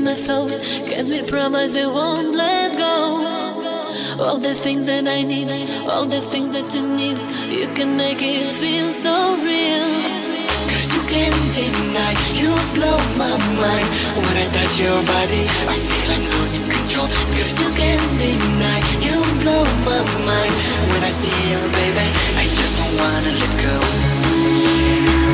my thought. Can we promise we won't let go? All the things that I need, all the things that you need, you can make it feel so real. Cause you can't deny, you've blown my mind. When I touch your body, I feel I'm losing control. Cause you can't deny, you blow my mind. When I see you, baby, I just don't wanna let go.